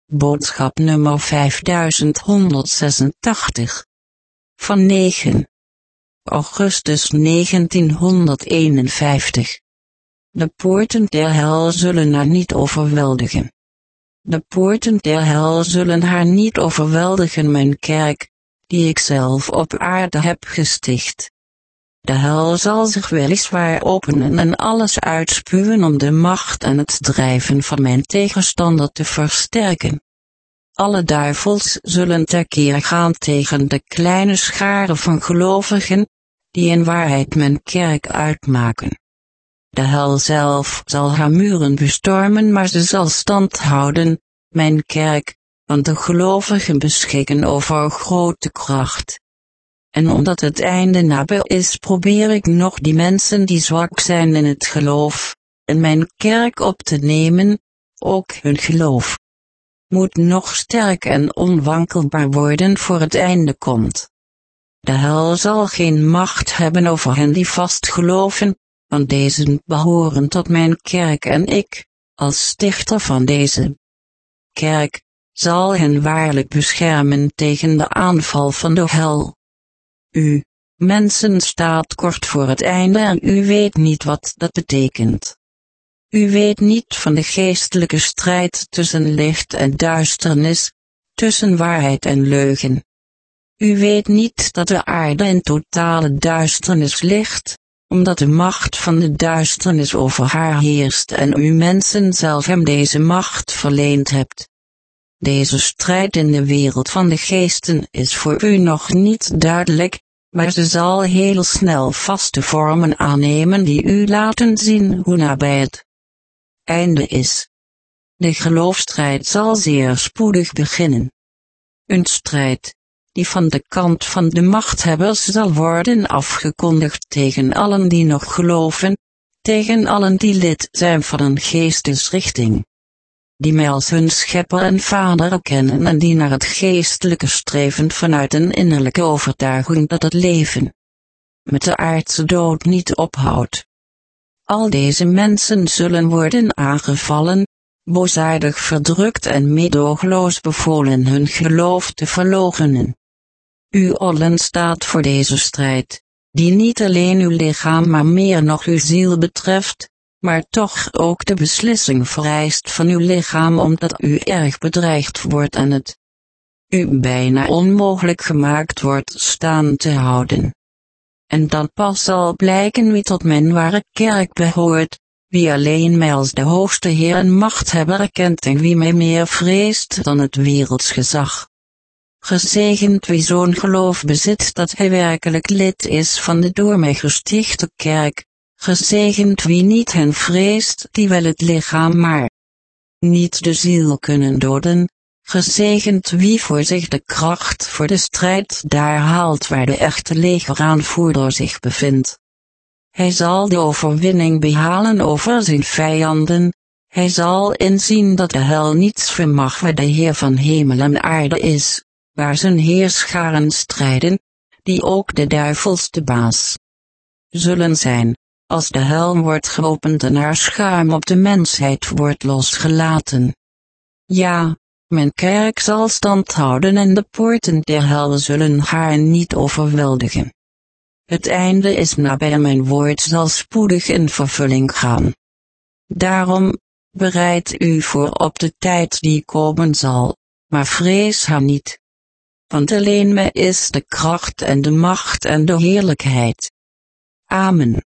Boodschap nummer 5186. Van 9 augustus 1951. De poorten der hel zullen haar niet overweldigen. De poorten der hel zullen haar niet overweldigen, mijn kerk, die ik zelf op aarde heb gesticht. De hel zal zich weliswaar openen en alles uitspuwen om de macht en het drijven van mijn tegenstander te versterken. Alle duivels zullen tekeer gaan tegen de kleine schare van gelovigen, die in waarheid mijn kerk uitmaken. De hel zelf zal haar muren bestormen, maar ze zal stand houden, mijn kerk, want de gelovigen beschikken over grote kracht. En omdat het einde nabij is, probeer ik nog die mensen die zwak zijn in het geloof, in mijn kerk op te nemen. Ook hun geloof moet nog sterk en onwankelbaar worden voor het einde komt. De hel zal geen macht hebben over hen die vast geloven, want deze behoren tot mijn kerk en ik, als stichter van deze kerk, zal hen waarlijk beschermen tegen de aanval van de hel. U, mensen, staat kort voor het einde en u weet niet wat dat betekent. U weet niet van de geestelijke strijd tussen licht en duisternis, tussen waarheid en leugen. U weet niet dat de aarde in totale duisternis ligt, omdat de macht van de duisternis over haar heerst en u mensen zelf hem deze macht verleend hebt. Deze strijd in de wereld van de geesten is voor u nog niet duidelijk, maar ze zal heel snel vaste vormen aannemen die u laten zien hoe nabij het einde is. De geloofstrijd zal zeer spoedig beginnen. Een strijd, die van de kant van de machthebbers zal worden afgekondigd tegen allen die nog geloven, tegen allen die lid zijn van een geestesrichting, die mij als hun schepper en vader erkennen en die naar het geestelijke streven vanuit een innerlijke overtuiging dat het leven met de aardse dood niet ophoudt. Al deze mensen zullen worden aangevallen, boosaardig verdrukt en meedogenloos bevolen hun geloof te verloochenen. U allen staat voor deze strijd, die niet alleen uw lichaam maar meer nog uw ziel betreft, maar toch ook de beslissing vereist van uw lichaam omdat u erg bedreigd wordt en het u bijna onmogelijk gemaakt wordt staan te houden. En dan pas zal blijken wie tot mijn ware kerk behoort, wie alleen mij als de hoogste Heer en machthebber erkent en wie mij meer vreest dan het werelds gezag. Gezegend wie zo'n geloof bezit dat hij werkelijk lid is van de door mij gestichte kerk, gezegend wie niet hen vreest die wel het lichaam maar niet de ziel kunnen doden, gezegend wie voor zich de kracht voor de strijd daar haalt waar de echte legeraanvoerder zich bevindt. Hij zal de overwinning behalen over zijn vijanden, hij zal inzien dat de hel niets vermag waar de Heer van hemel en aarde is, waar zijn heerscharen strijden, die ook de duivels de baas zullen zijn, als de hel wordt geopend en haar schuim op de mensheid wordt losgelaten. Ja, mijn kerk zal stand houden en de poorten der hel zullen haar niet overweldigen. Het einde is nabij en mijn woord zal spoedig in vervulling gaan. Daarom, bereid u voor op de tijd die komen zal, maar vrees haar niet. Want alleen mij is de kracht en de macht en de heerlijkheid. Amen.